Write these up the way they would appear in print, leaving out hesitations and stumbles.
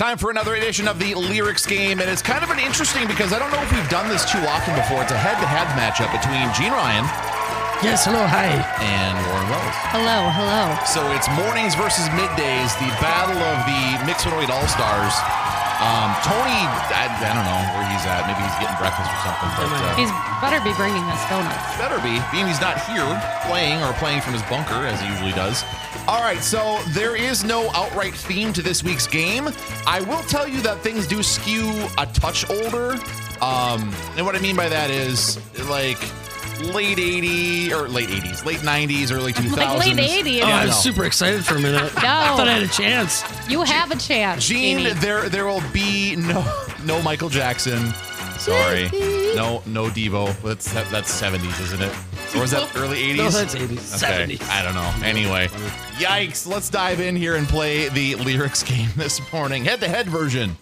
Time for another edition of the Lyrics Game, and it's kind of an interesting because I don't know if we've done this too often before. It's a head-to-head matchup between Gene Ryan. Yes, hello, hi. And Warren Wells. Hello, hello. So it's mornings versus middays, the battle of the Mix 108 All-Stars. Tony, I don't know where he's at. Maybe he's getting breakfast or something. But, He's better be bringing us donuts. better be, being he's not here playing from his bunker, as he usually does. All right, so there is no outright theme to this week's game. I will tell you that things do skew a touch older. And what I mean by that is, like, late 90s, early 2000s. Like late 80s. Oh, Yeah, I no. was super excited for a minute. No. I thought I had a chance. You have a chance, Gene, Jeannie. there will be no Michael Jackson. Sorry. No Devo. That's 70s, isn't it? Or is that early 80s? No, that's 80s. Okay. 70s. I don't know. Anyway, yikes. Let's dive in here and play the Lyrics Game this morning. Head-to-head version.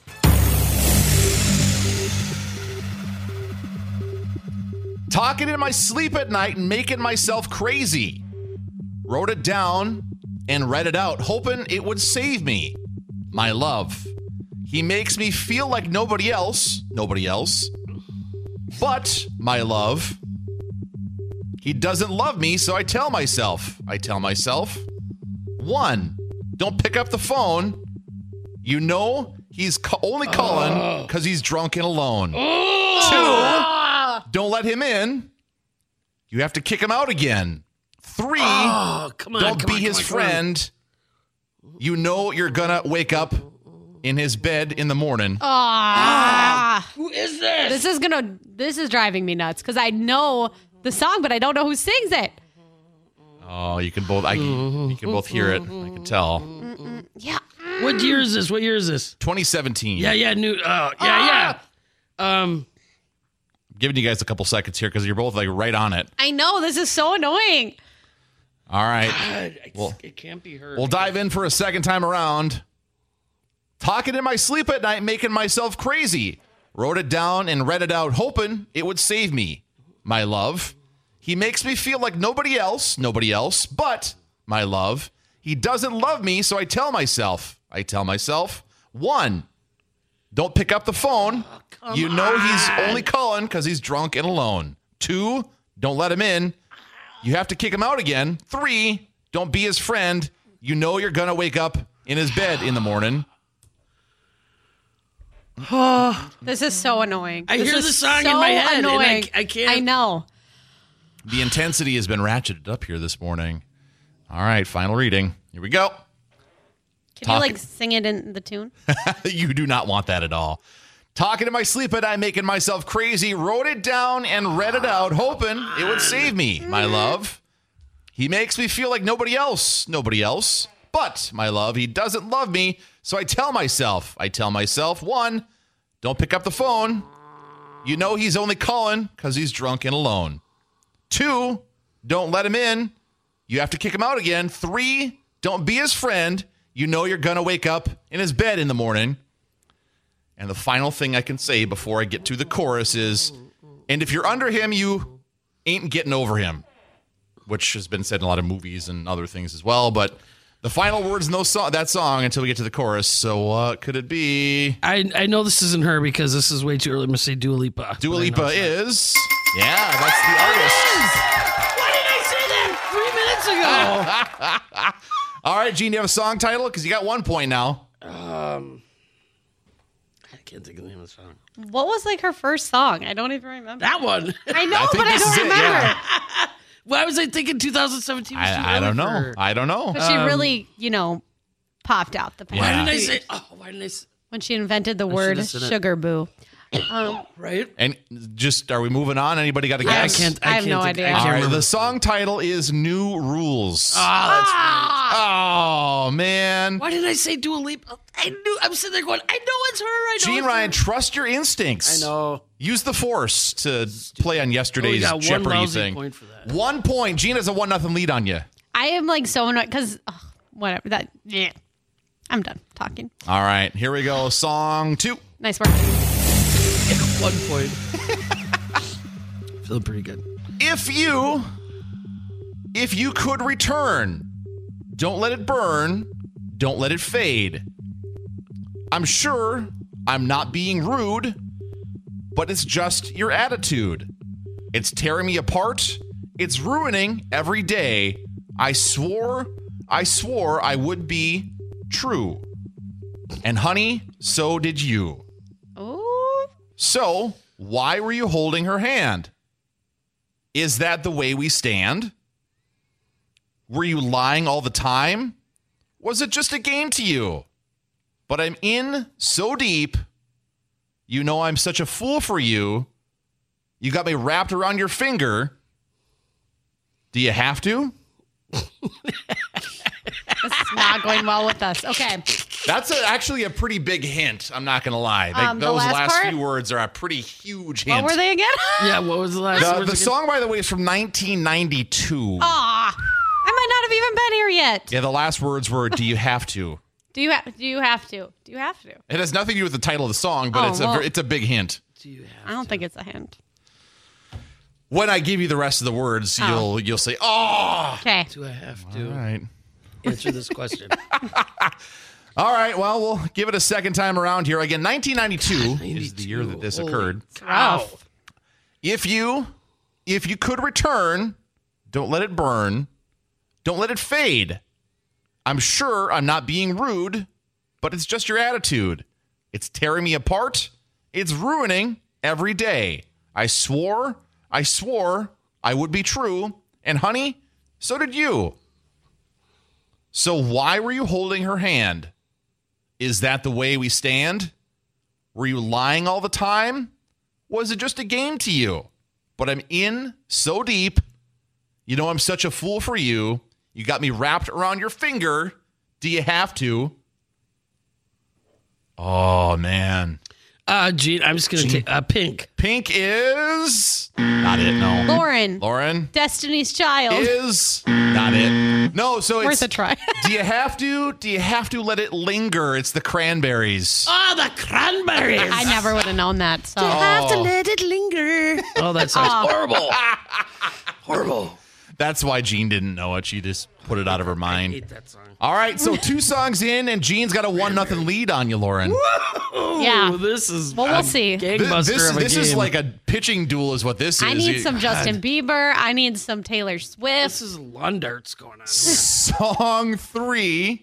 Talking in my sleep at night and making myself crazy. Wrote it down and read it out, hoping it would save me. My love. He makes me feel like nobody else. But, my love, he doesn't love me, so I tell myself. 1, don't pick up the phone. You know he's only calling because he's drunk and alone. 2, don't let him in. You have to kick him out again. 3, don't be his friend. You know you're gonna wake up in his bed in the morning. Who is this? This is driving me nuts because I know the song, but I don't know who sings it. Oh, you can both hear it. I can tell. Yeah. What year is this? 2017. Yeah, new. Yeah. Giving you guys a couple seconds here because you're both like right on it. I know. This is so annoying. All right. It can't be her. We'll dive in for a second time around. Talking in my sleep at night, making myself crazy. Wrote it down and read it out, hoping it would save me. My love. He makes me feel like nobody else, but, my love, he doesn't love me, so I tell myself. 1, don't pick up the phone. You know he's only calling because he's drunk and alone. 2, don't let him in. You have to kick him out again. 3, don't be his friend. You know you're going to wake up in his bed in the morning. This is so annoying. I This hear is the song so in my head, and annoying. I can't. I know. The intensity has been ratcheted up here this morning. All right, final reading. Here we go. Can you like sing it in the tune? You do not want that at all. Talking in my sleep at night, making myself crazy. Wrote it down and read it out, hoping it would save me. My love. He makes me feel like nobody else. But, my love, he doesn't love me. So I tell myself. 1, don't pick up the phone. You know he's only calling because he's drunk and alone. 2, don't let him in. You have to kick him out again. 3, don't be his friend. You know you're going to wake up in his bed in the morning. And the final thing I can say before I get to the chorus is, and if you're under him, you ain't getting over him, which has been said in a lot of movies and other things as well. But the final words in that song until we get to the chorus. So what could it be? I know this isn't her because this is way too early. I'm going to say Dua Lipa. Dua Lipa is... Yeah, that's the artist. Why did I say that 3 minutes ago? All right, Gene, do you have a song title? Because you got 1 point now. I can't think of the name of the song. What was like her first song? I don't even remember. That one. I know, think but I this don't is it, remember. yeah. Why was I thinking 2017 was too I early don't for know. her? I don't know. But she really, popped out the past. Why didn't I few say? years Why didn't I say? when she invented the word have said it. sugar boo? Right? And just, are we moving on? Anybody got a I guess? can't. I have no think- idea. I All can't right, remember. the song title is New Rules. That's right. Oh, man. Why didn't I say Dua Lipa? I knew. I'm sitting there going, I know it's her. I know Gene it's Ryan, her. trust your instincts. I know. Use the force to play on yesterday's got one Jeopardy lousy thing. point for that. 1 point. Gene has a 1-0 lead on you. I am like so annoyed because whatever that. Yeah, I'm done talking. All right, here we go. Song 2. Nice work. 1 point. Feeling pretty good. If you could return, don't let it burn, don't let it fade. I'm sure I'm not being rude, but it's just your attitude. It's tearing me apart. It's ruining every day. I swore I would be true. And honey, so did you. Oh. So, why were you holding her hand? Is that the way we stand? Were you lying all the time? Was it just a game to you? But I'm in so deep. You know I'm such a fool for you. You got me wrapped around your finger. Do you have to? This is not going well with us. Okay. That's actually a pretty big hint. I'm not going to lie. The those last part? few words are a pretty huge hint. What were they again? Yeah, what was the last words The again? song, by the way, is from 1992. Aw. I might not have even been here yet. Yeah, the last words were, do you have to? Do you have to? Do you have to? It has nothing to do with the title of the song, but it's a big hint. Do you have I don't think it's a hint. When I give you the rest of the words, you'll say, oh! Okay. Do I have to All right. answer this question? All right, well, we'll give it a second time around here. Again, 1992 is the year that this occurred. Wow. If you could return, don't let it burn. Don't let it fade. I'm sure I'm not being rude, but it's just your attitude. It's tearing me apart. It's ruining every day. I swore I would be true. And honey, so did you. So why were you holding her hand? Is that the way we stand? Were you lying all the time? Was it just a game to you? But I'm in so deep. You know I'm such a fool for you. You got me wrapped around your finger. Do you have to? Oh, man. Gene, I'm just going to take Pink. Pink is not it, no. Lauren Destiny's Child. is not it. No, so Worth it's a try. Do you have to let it linger? It's the Cranberries. Oh, the Cranberries. I never would have known that. So have to let it linger. Oh, that sounds horrible. Horrible. That's why Jean didn't know it. She just put it out of her I mind. hate that song. All right, so 2 songs in, and Jean's got a 1-0 lead on you, Lauren. yeah. Oh, this is Well, we'll see. gangbuster of a This game. is like a pitching duel is what this is. I need some Justin Bieber. I need some Taylor Swift. This is Lundarts going on here. Song 3.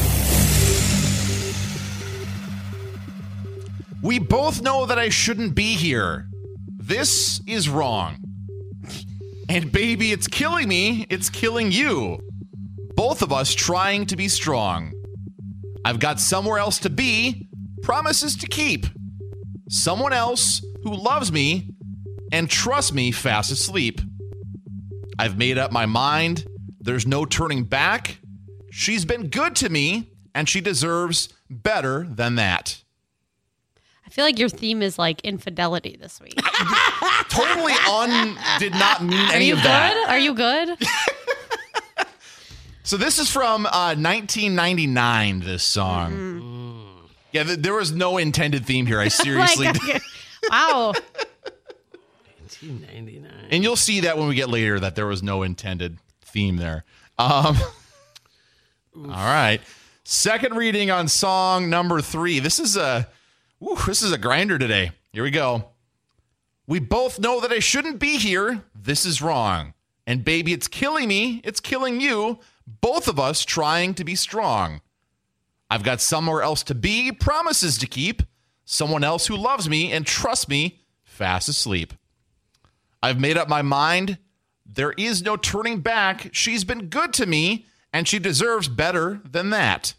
We both know that I shouldn't be here. This is wrong. And baby, it's killing me. It's killing you. Both of us trying to be strong. I've got somewhere else to be, promises to keep. Someone else who loves me and trusts me fast asleep. I've made up my mind. There's no turning back. She's been good to me, and she deserves better than that. I feel like your theme is like infidelity this week. Totally did not mean any of that. Are you good? So this is from 1999, this song. Mm-hmm. Yeah, there was no intended theme here. I seriously Wow. 1999. And you'll see that when we get later that there was no intended theme there. All right. Second reading on song number 3. This is a grinder today. Here we go. We both know that I shouldn't be here. This is wrong. And baby, it's killing me. It's killing you. Both of us trying to be strong. I've got somewhere else to be, promises to keep. Someone else who loves me and trusts me fast asleep. I've made up my mind. There is no turning back. She's been good to me, and she deserves better than that.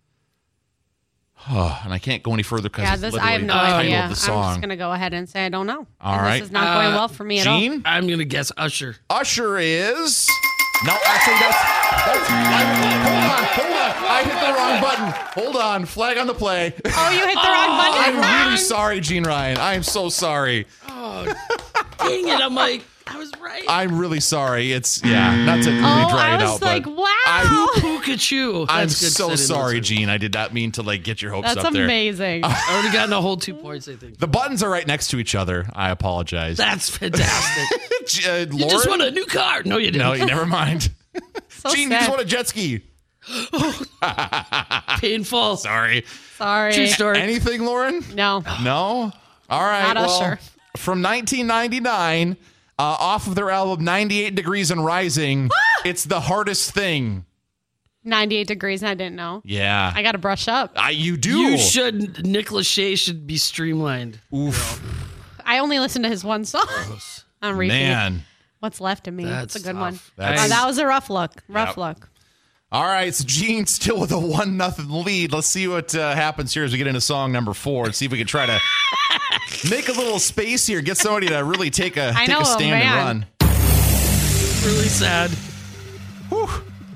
And I can't go any further because it's literally I have no the title idea. of I'm the just song. going to go ahead and say I don't know. All And right. This is not going well for me at all. Gene? I'm going to guess Usher. Usher is... No, actually, hold on. I hit the wrong button. Hold on. Flag on the play. Oh, you hit the wrong button? I'm really sorry, Gene Ryan. I am so sorry. Oh, dang it. I'm like, I was right. I'm really sorry. It's, not to really dry I it was out, like, but wow. Pikachu. I'm That's good so setting sorry, those. Gene. I did not mean to get your hopes That's up there. amazing. I already gotten a whole 2 points, I think. The buttons are right next to each other. I apologize. That's fantastic. Lauren? You just won a new car. No, you didn't. No, you never mind. So Gene, you sad. just want a jet ski. Painful. Sorry. Sorry. True story. Anything, Lauren? No. No? All right. Not Usher. From 1999, off of their album 98 Degrees and Rising, it's The Hardest Thing. 98 degrees, and I didn't know. Yeah. I got to brush up. You do. You should. Nick Lachey should be streamlined. Oof. I only listened to his one song on repeat. Man. What's Left of Me? That's That's a good tough. one. That's- That was a rough look. Rough Yep. look. All right, so Gene still with a 1-0 lead. Let's see what happens here as we get into song number 4 and see if we can try to make a little space here, get somebody to really take a stand and run. Really sad. Whew.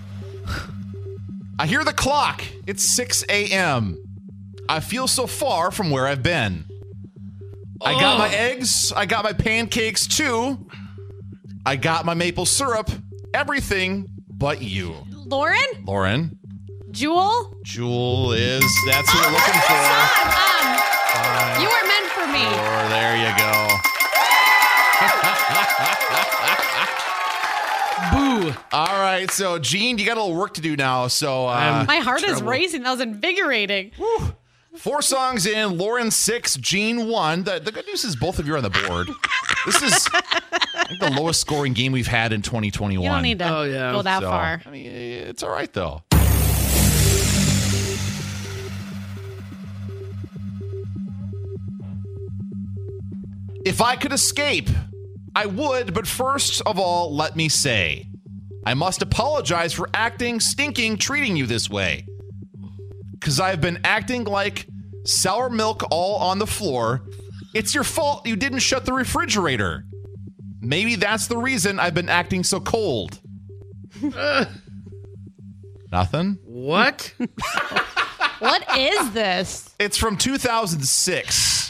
I hear the clock. It's 6 a.m. I feel so far from where I've been. I got my eggs. I got my pancakes too. I got my maple syrup. Everything but you. Lauren? Jewel? Jewel is, that's who we're looking for. You were meant for me. There you go. Boo. All right, so Gene, you got a little work to do now. So My heart is Trouble. racing. That was invigorating. 4 songs in, Lauren 6, Gene 1. The good news is both of you are on the board. This is I think the lowest scoring game we've had in 2021. You don't need to Oh, yeah. go that So, far. I mean, it's all right though. If I could escape, I would, but first of all, let me say, I must apologize for acting, stinking, treating you this way. Because I've been acting like sour milk all on the floor. It's your fault you didn't shut the refrigerator. Maybe that's the reason I've been acting so cold. Nothing? What? What is this? It's from 2006.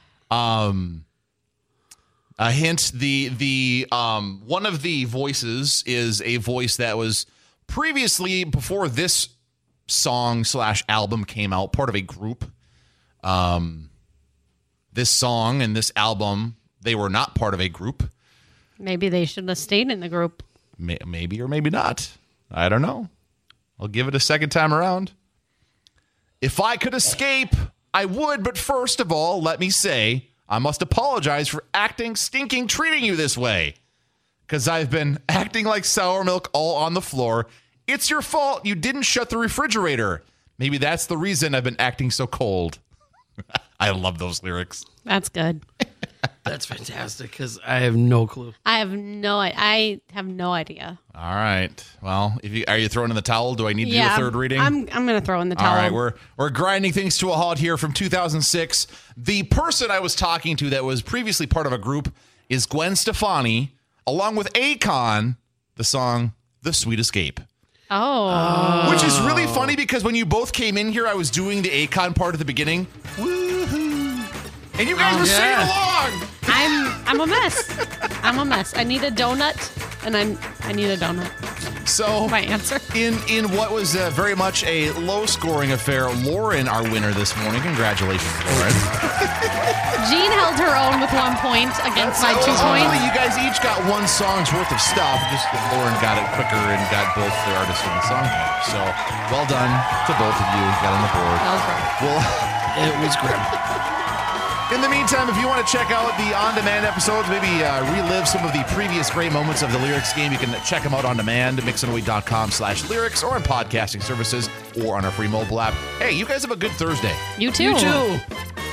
A hint, the one of the voices is a voice that was previously, before this song/album came out, part of a group. This song and this album, they were not part of a group. Maybe they should have stayed in the group. Maybe or maybe not. I don't know. I'll give it a second time around. If I could escape, I would, but first of all, let me say, I must apologize for acting, stinking, treating you this way. Because I've been acting like sour milk all on the floor. It's your fault you didn't shut the refrigerator. Maybe that's the reason I've been acting so cold. I love those lyrics. That's good. That's fantastic because I have no clue. I have no idea. All right. Well, are you throwing in the towel? Do I need to do a third reading? I'm going to throw in the towel. All right, we're grinding things to a halt here from 2006. The person I was talking to that was previously part of a group is Gwen Stefani, along with Akon, the song "The Sweet Escape." Oh. Which is really funny because when you both came in here, I was doing the Akon part at the beginning. Woohoo! And you guys were singing along. I'm a mess. I need a donut, and I need a donut. So My answer. in what was very much a low-scoring affair, Lauren, our winner this morning. Congratulations, Lauren. Jean held her own with 1 point against my 2 Ultimately, points. you guys each got one song's worth of stuff. Just that Lauren got it quicker and got both the artist and the song. So well done to both of you. Got on the board. That was right. Well, It was grim. in the meantime, if you want to check out the on-demand episodes, maybe relive some of the previous great moments of the Lyrics game, you can check them out on demand at mixandaway.com/lyrics or on podcasting services or on our free mobile app. Hey, you guys have a good Thursday. You too. You too.